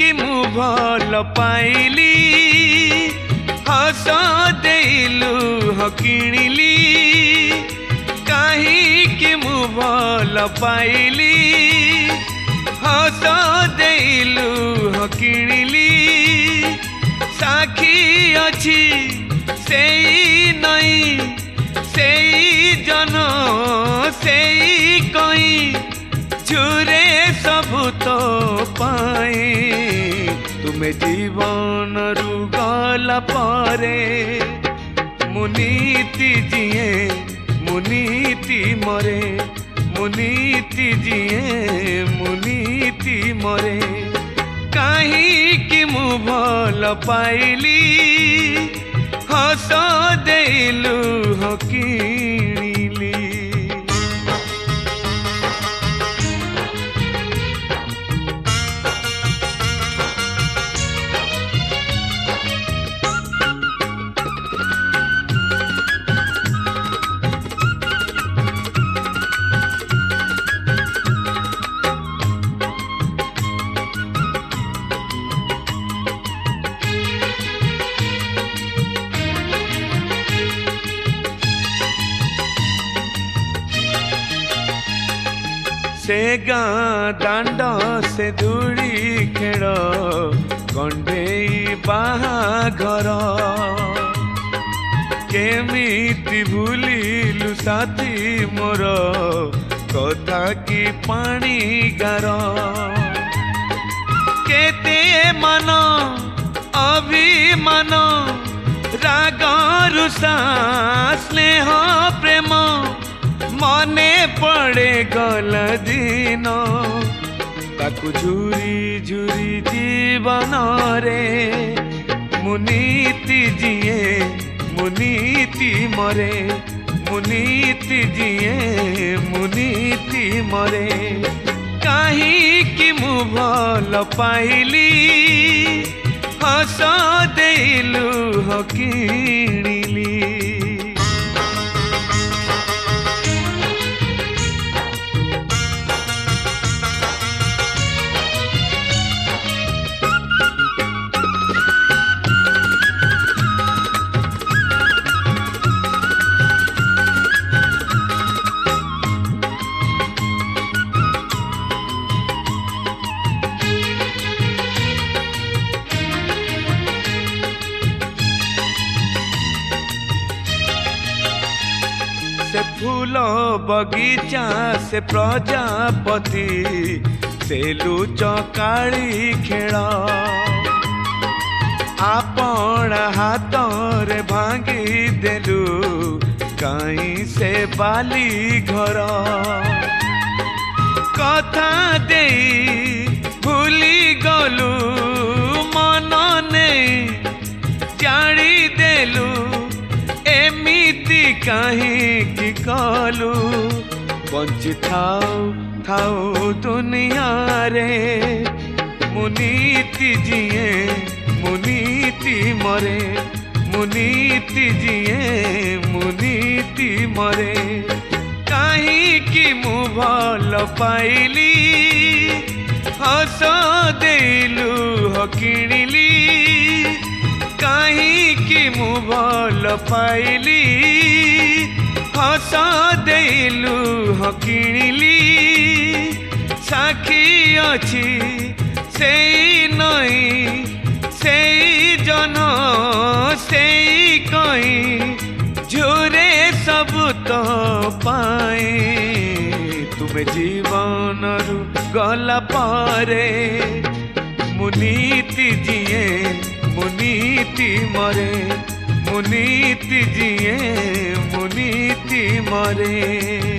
कि मु भल पाइली हस देलु ह किणिली कहीं मु भल पाइली हस देलु ह किणिली साखी अछि सेई नहीं सेई जन सेई कई झुरे सबु तो पाए तुमे जीवन रु गला परे मुनीति जिए मुनीति मरे मुनीति जिए मुनीति मरे कहीं कि मु भल पाइली हस देलु ह किणिली। से गाँ दांड से दूरी खेल कंडेई बाहाघर केमिति भूलिलु साथी मोर कथा कि पानी गार केते मन अभिमान राग रुषा स्नेह प्रेम मने पड़े गल दिन ताकु झुरी झुरी जीवन रे मुनीति जिए मुनीति मरे मुनीति जिए मुनीति मरे कहीं कि मु भल पाइली हस देलु ह किणिली। से फूल बगीचा से प्रजापति से लुचकाली खेल आपण हाथ रे भांगी देलु कहीं से बाली घर कथा दे भूली गलु मन नहीं जानी देलु एमिति कहीं कि कलु बंची थाऊ थाऊ दुनिया रे मुनीति जिए मुनीति मरे मुनीति जिए मुनीति मरे कहीं कि मु भल पाइली हस देलु ह किणिली कहीं कि मु भल पाइली हस देलु ह किणिली साखी अछि सेई नहीं सेई जन सेई कहीं झुरे सब तो पाए तुमे जीवन रु गला परे मुनीति जिए मुनीति मरे मुनीति जिए मुनीति मरे।